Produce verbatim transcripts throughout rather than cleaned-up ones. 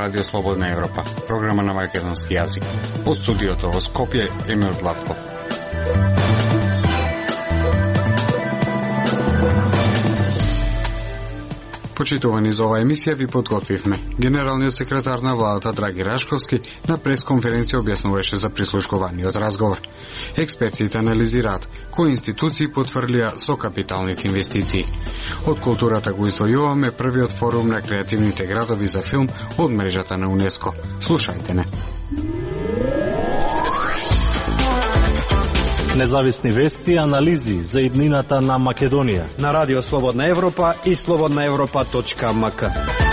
Радио Слободна Европа, програма на македонски јазик. Од студиото во Скопје, Емил Златков. Почитувани за оваа емисија ви подготвивме. Генералниот секретар на владата Драги Рашковски на пресконференција објаснуваше за прислушкуваниот разговор. Експертите анализираат кои институции потврлија со капиталните инвестиции. Од културата го издвојуваме првиот форум на креативните градови за филм од мрежата на УНЕСКО. Слушајте не. Независни вести и анализи за иднината на Македонија на Радио Слободна Европа и слободна европа точка ем ка.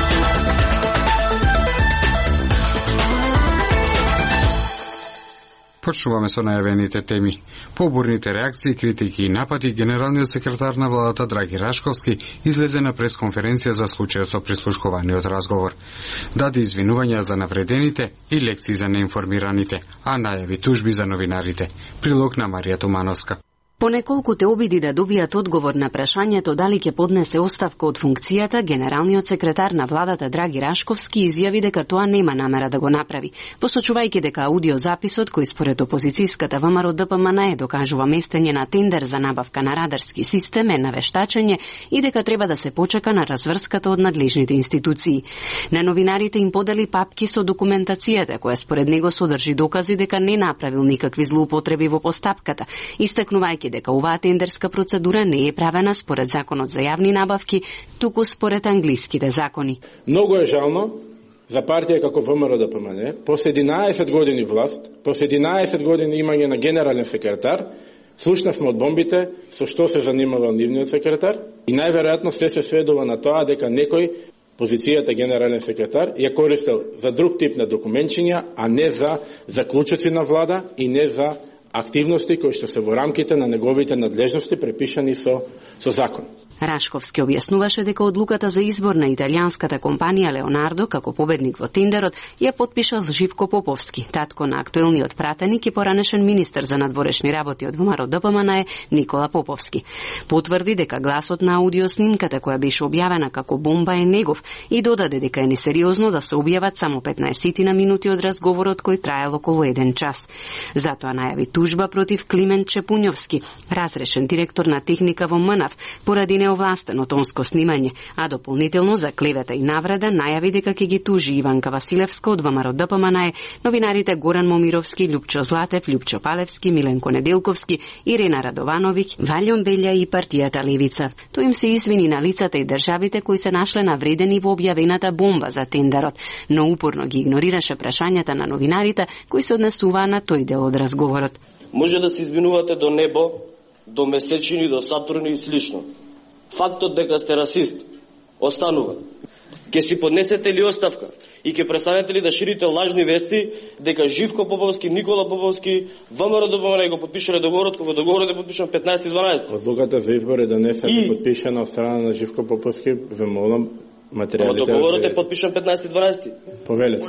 Почнуваме со најавените теми. По бурните реакции, критики и напади, генералниот секретар на владата Драги Рашковски излезе на пресконференција за случајот со прислушкуваниот разговор. Даде извинувања за навредените и лекции за неинформираните, а најави тужби за новинарите. Прилог на Марија Тумановска. По неколку те обиди да добијат одговор на прашањето дали ќе поднесе оставка од функцијата, генералниот секретар на владата Драги Рашковски изјави дека тоа нема намера да го направи, посочувајќи дека аудиозаписот кој според опозицијската ВМРО Д П М Н Е докажува местење на тендер за набавка на радарски систем е навештачење и дека треба да се почека на разврската од надлежните институции. На новинарите им подели папки со документацијата која според него содржи докази дека не направил никакви злоупотреби во постапката, истакнувајќи дека оваа тендерска процедура не е правена според Законот за јавни набавки, туку според англиските закони. Многу е жално за партија како В М Р Д П М Н Е, после единаесет години власт, после единаесет години имање на генерален секретар, слушнавме од бомбите со што се занимавал нивниот секретар и најверојатно се се сведува на тоа дека некој позицијата генерален секретар ја користел за друг тип на документчиња, а не за заклучоци на влада и не за активности кои што се во рамките на неговите надлежности препишани со, со закон. Рашковски објаснуваше дека одлуката за избор на италијанската компанија Леонардо како победник во тендерот ја потпишал Живко Поповски, татко на актуелниот пратеник и поранешен министер за надворешни работи од ВМРО Д П М Н Е Никола Поповски. Потврди дека гласот на аудиоснимката која беше објавена како бомба е негов и додаде дека е несериозно да се објават само петнаесет на минути од разговорот кој траел околу еден час. Затоа најави тужба против Климент Чепуњовски, разрешен директор на техника во МНАФ, поради неовластено тонско снимање, а дополнително за клевета и навреда најави дека ќе ги тужи Иванка Василевска од ВМРО Д П М Н Е, новинарите Горан Момировски, Љупчо Златев, Љупчо Палевски, Миленко Неделковски, Ирена Радовановиќ, Валјон Белја и партијата Левица. Тој им се извини на лицата и државите кои се нашле навредени во објавената бомба за тендерот, но упорно ги игнорираше прашањата на новинарите кои се однесуваа на тој дел од разговорот. Може да се извинувате до небо, до месечини, до Сатурни и слично. Фактот дека сте расист останува. Ке си поднесете ли оставка и ке престанете ли да ширите лажни вести дека Живко Поповски, Никола Поповски, В М Р Д П М Н Е го подпишале договорот, кога договорот е подпишан петнаесети дванаесети. Одлуката за избор е донесена и подпишана од страна на Живко Поповски, ве молам материјалите. Договорот е подпишан петнаесети дванаесети. Повелете.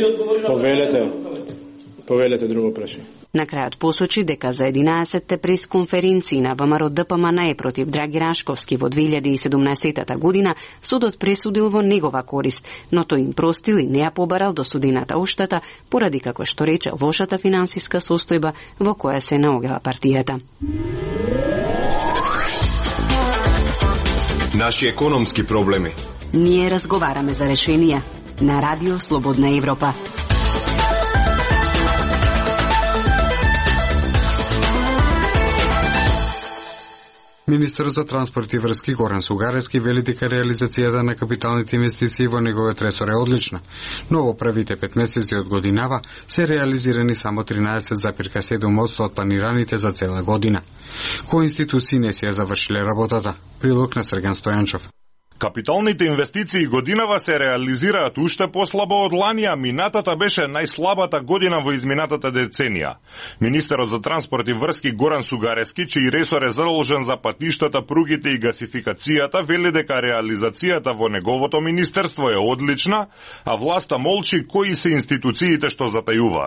Повелете. Повелете друго прашање. На крајот посочи дека за единаесетте пресконференции на ВМРО Д П М Н Е против Драги Рашковски во две илјади и седумнаесета година судот пресудил во негова корист, но тој им простил и не ја побарал до судената оштета поради, како што рече, лошата финансиска состојба во која се наогела партијата. Наши економски проблеми. Ние разговараме за решенија на Радио Слободна Европа. Министерот за транспорт и врски Горан Сугарески вели дека реализацијата на капиталните инвестиции во неговиот ресор е одлична, но во првите пет месеци од годинава се реализирани само тринаесет запирка седум одсто од планираните за цела година. Кои институции не си ја завршиле работата? Прилог на Срган Стојанчов. Капиталните инвестиции годинава се реализираат уште послабо од лани, а минатата беше најслабата година во изминатата деценија. Министерот за транспорт и врски Горан Сугарески, чиј ресор е задолжен за патиштата, пругите и гасификацијата, вели дека реализацијата во неговото министерство е одлична, а власта молчи кои се институциите што затајуваат.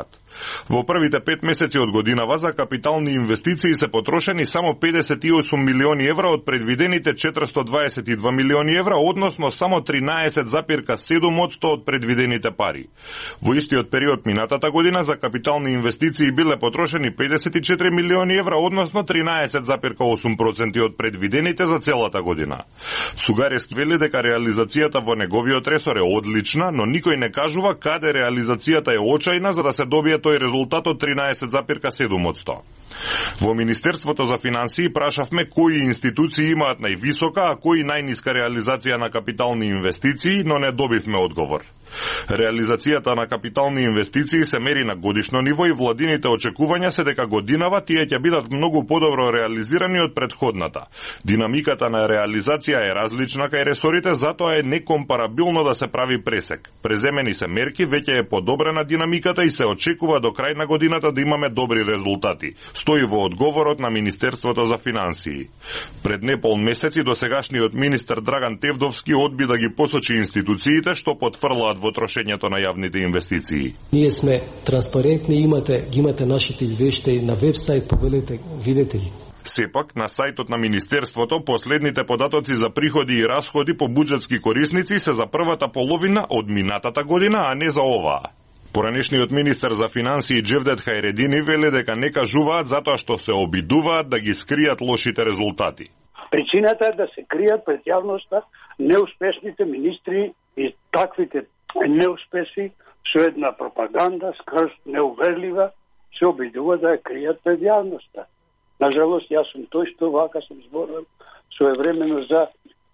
Во првите пет месеци од годинава за капитални инвестиции се потрошени само педесет и осум милиони евра од предвидените четиристо дваесет и два милиони евра, односно само тринаесет запирка седум одсто од предвидените пари. Во истиот период минатата година за капитални инвестиции биле потрошени педесет и четири милиони евра, односно тринаесет запирка осум проценти од предвидените за целата година. Сугарески вели дека реализацијата во неговиот ресор е одлична, но никој не кажува каде реализацијата е очајна за да се добие тој резултат од тринаесет запирка седум одсто. Во Министерството за финансии прашавме кои институции имаат највисока, а кои најниска реализација на капитални инвестиции, но не добивме одговор. Реализацијата на капитални инвестиции се мери на годишно ниво и владините очекувања се дека годинава тие ќе бидат многу подобро реализирани од претходната. Динамиката на реализација е различна кај ресорите, затоа е некомпарабилно да се прави пресек. Преземени се мерки, веќе е подобрена динамиката и се очекува до крај на годината да имаме добри резултати, стои во одговорот на Министерството за финансии. Пред непол месеци досегашниот министер Драган Тевдовски одби да ги посочи институциите што потврлаат во трошењето на јавните инвестиции. Ние сме транспарентни, имате, ги имате нашите извештаи на вебсайт, повелете, видете ги. Сепак, на сајтот на Министерството, последните податоци за приходи и расходи по буџетски корисници се за првата половина од минатата година, а не за оваа. Поранешниот министер за финансии Джевдет Хајредини вели дека не кажуваат затоа што се обидуваат да ги скријат лошите резултати. Причината е да се кријат пред јавноста неуспешните министри и таквите неуспеси со една пропаганда скрз неуверлива се обидува да ја кријат пред јавноста. Нажалост, јас сум тој што вака сум зборил своевремено за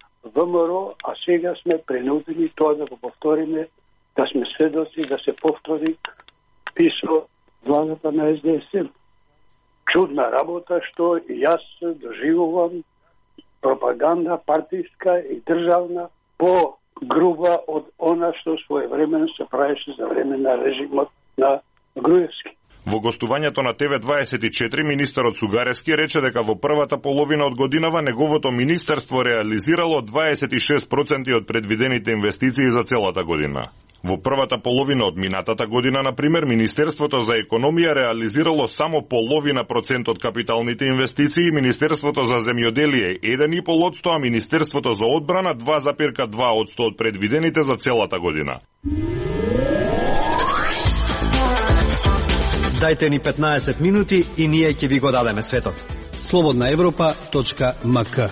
ВМРО, а сега сме принудени тоа да го повториме, да сме сведоци да се повтори и со владата на Ес Де Ес Ем. Чудна работа што и јас доживувам пропаганда партиска и државна по груба од она што своевремено се правеше за време на режимот на Груевски. Во гостувањето на Те Ве дваесет и четири, министерот Сугарески рече дека во првата половина од годинава неговото министерство реализирало дваесет и шест проценти од предвидените инвестиции за целата година. Во првата половина од минатата година, например, Министерството за економија реализирало само половина процент од капиталните инвестиции, Министерството за земјоделие еден и пол одсто, а Министерството за одбрана два запирка два одсто од предвидените за целата година. Дајте ни петнаесет минути и ние ќе ви го дадеме светот. слободна европа точка ем ка.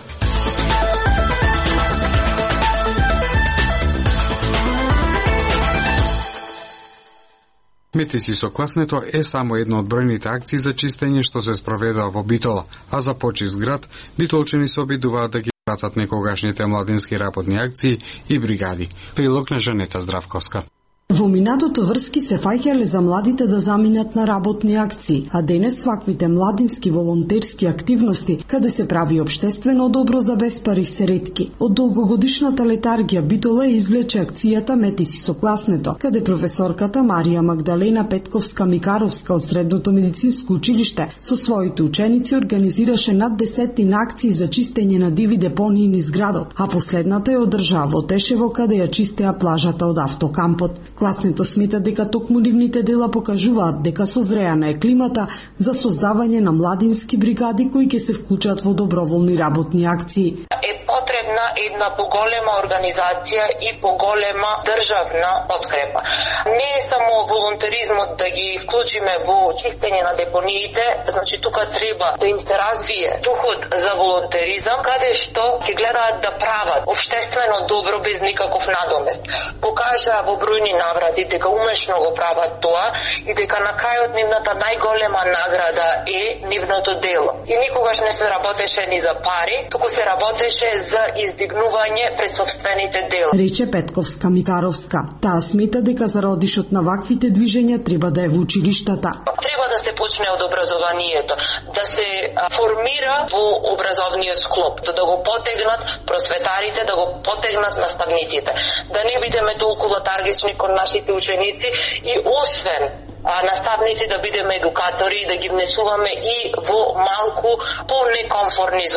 Метиси со класнето е само една од бројните акции за чистење што се спроведува во Битола, а за почист град, битолчани се обидуваат да ги пратат некогашните младински работни акции и бригади. Прилог на Жанета Здравковска. Во минатото врски се фаќале за младите да заминат на работни акции, а денес сваквите младински волонтерски активности, каде се прави обштествено добро за без пари, се ретки. Од долгогодишната летаргија Битола извлече акцијата Метиси со класнето, каде професорката Марија Магдалена Петковска-Микаровска од Средното медицинско училиште со своите ученици организираше над десетина акции за чистење на диви депонии низ градот, а последната ја одржаа во Тешево, каде ја чистеа плажата од автокампот. Класнето смета дека токму нивните дела покажуваат дека созреана е климата за создавање на младински бригади кои ќе се вклучат во доброволни работни акции. Е потребна една поголема организација и поголема државна подкрепа. Не е само волонтеризмот да ги вклучиме во чистење на депониите, значи тука треба да им се развие духот за волонтеризам, каде што ќе гледаат да прават општествено добро без никаков надомест. Покажа во бројни наврати дека умешно го прават тоа и дека на крајот нивната најголема награда е нивното дело. И никогаш не се работеше ни за пари, туку се работеше за издигнување пред собствените дела. Рече Петковска-Микаровска. Таа смета дека зародишот на ваквите движења треба да е во училиштата. Треба да се почне од образованието, да се формира во образовниот склоп, да го потегнат просветарите, да го потегнат наставниците, да не бидеме толку латаргични кон нашите ученици и освен а, наставници да бидеме едукатори и да ги внесуваме и во малку понекомфортни зони.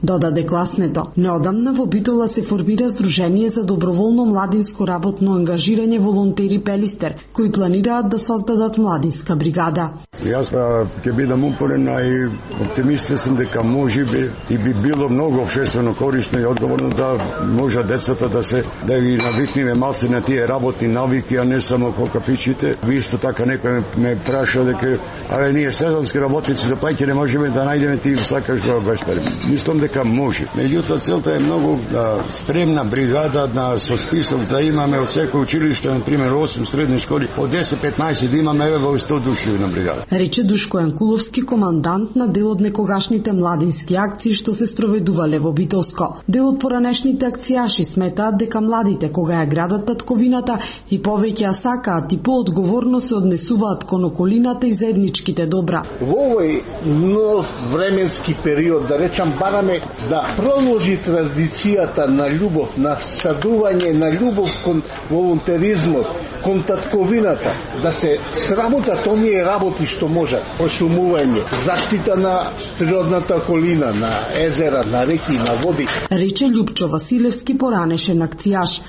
Додаде гласнето. Неодамна во Битола се формира Сдружение за доброволно младинско работно ангажирање волонтери Пелистер, кои планираат да создадат младинска бригада. Јас ќе бидам упорен и оптимистен сум дека може би и би било многу општествено корисно и одговорно да може децата да се да ги навикнеме малце на тие работни навики, а не само по кафичите. Ви исто така некој ме праша дека аве ние сезонски работници за плаќа не можеме да најдеме ти сакаш го бешпари. Мислам дека може. Меѓутоа целта е многу да, спремна бригада на со список да имаме од секој училиште, на пример осум средни школи, од десет петнаесет да имаме еве во сто души на бригада. Рече Душко Јанкуловски, командант на дел од некогашните младински акции што се строведувале во Битолско. Дел од поранешните акцијаши сметаат дека младите кога ја градат татковината и повеќе ја сакаат и поодговорно се однесуваат кон околината и заедничките добра. Во овој нов временски период, да речам, бараме да продолжи традицијата на љубов, на садување, на љубов кон волонтеризмот, кон татковината, да се сработат оние работи што можат, ошумување, заштита на природната околина, на езера, на реки, на води. Рече Љупчо Василевски, поранешен акцијаш.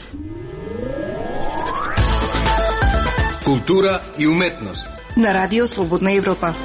Култура и уметност. На Радио Слободна Европа.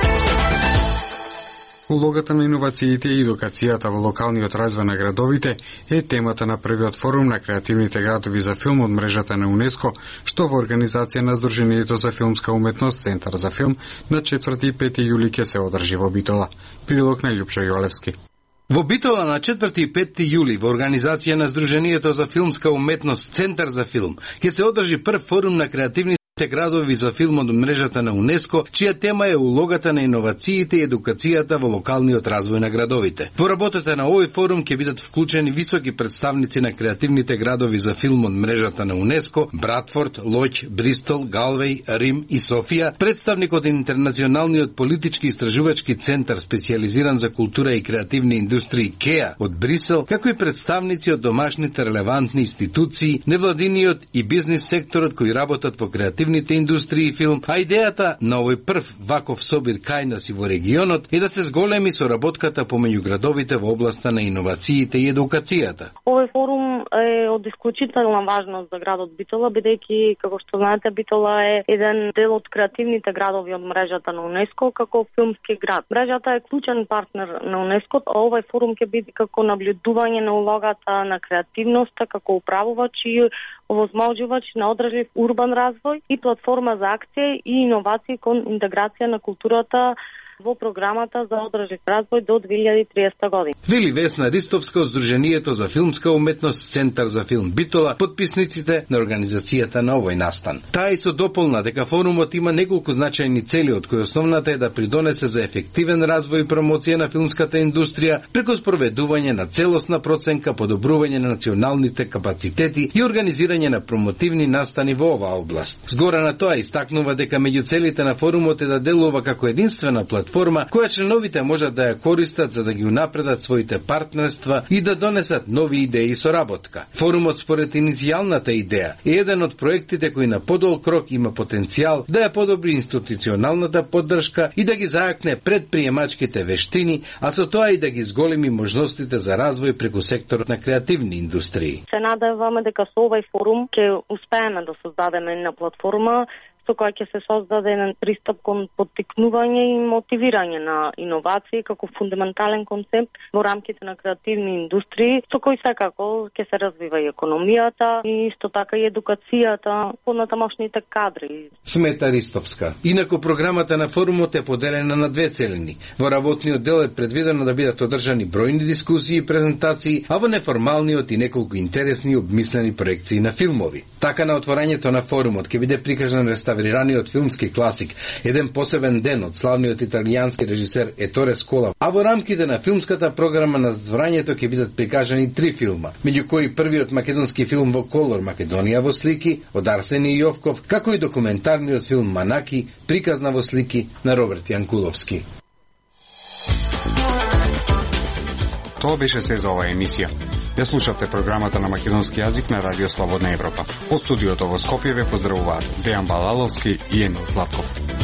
Улогата на иновациите и едукацијата во локалниот развој на градовите е темата на првиот форум на креативните градови за филм од мрежата на УНЕСКО, што во организација на Сдруженијето за филмска уметност Центар за филм на четврти и пети јули ќе се одржи во Битола. Прилог на Љупчо Јолевски. Во Битола на четврти и пети јули во организација на Сдруженијето за филмска уметност Центар за филм ќе се одржи прв форум на креативни градови за филм од мрежата на УНЕСКО, чија тема е улогата на иновациите и едукацијата во локалниот развој на градовите. Во работата на овој форум ќе бидат вклучени високи представници на креативните градови за филм од мрежата на УНЕСКО, Братфорд, Лоќ, Бристол, Галвеј, Рим и Софија, представник од Интернационалниот политички истражувачки центар специјализиран за култура и креативни индустрии КЕА од Брисел, како и представници од домашните релевантни институции, невладиниот и бизнис секторот кои работат во креативните индустрии и филм, а идејата на овој прв ваков собир кај нас и во регионот е да се зголеми соработката помеѓу градовите во областа на иновациите и едукацијата. Овој форум е од исклучителна важност за градот Битола, бидејќи, како што знаете, Битола е еден дел од креативните градови од мрежата на УНЕСКО како филмски град. Мрежата е клучен партнер на УНЕСКО, а овој форум ќе биде како наблюдување на улогата на креативноста како управувач и овозможувач на одржлив урбан развој и платформа за акција и иновации кон интеграција на културата во програмата за одржлив развој до две илјади и триесета година. Вели Весна Ристовска од Сдруженијето за филмска уметност Центар за филм Битола, потписниците на организацијата на овој настан. Таа и со дополна дека форумот има неколку значајни цели, од кои основната е да придонесе за ефективен развој и промоција на филмската индустрија преку спроведување на целосна проценка, подобрување на националните капацитети и организирање на промотивни настани во оваа област. Згора на тоа истакнува дека меѓу целите на форумот е да делува како единствена платформа платформа која членовите можат да ја користат за да ги унапредат своите партнерства и да донесат нови идеи и соработка. Форумот според иницијалната идеја е еден од проектите кои на подолг рок има потенцијал да ја подобри институционалната поддршка и да ги зајакне предприемачките вештини, а со тоа и да ги зголеми можностите за развој преку секторот на креативни индустрии. Се надеваме дека со овој форум ќе успееме да создадеме една платформа со која ќе се создаде еден пристап кон поттикнување и мотивирање на иновации како фундаментален концепт во рамките на креативни индустрии, со кој секако ќе се развива и економијата и исто така и едукацијата по натамошните кадри. Смета Ристовска. Инаку програмата на форумот е поделена на две целини. Во работниот дел е предвидено да бидат одржани бројни дискусии и презентации, а во неформалниот и неколку интересни и обмислени проекции на филмови. Така на отворањето на форумот ќе биде прикажан реставрираниот филмски класик, еден посебен ден од славниот италијански режисер Еторе Скола, а во рамките на филмската програма на затворањето ќе бидат прикажани три филма, меѓу кои првиот македонски филм во колор Македонија во слики од Арсени Јовков, како и документарниот филм Манаки, приказна во слики на Роберт Јанкуловски. Тоа беше се за оваа емисија. Ја слушавте програмата на македонски јазик на Радио Слободна Европа. Од студиото во Скопје ве поздравуваат Дејан Балаловски и Емил Златков.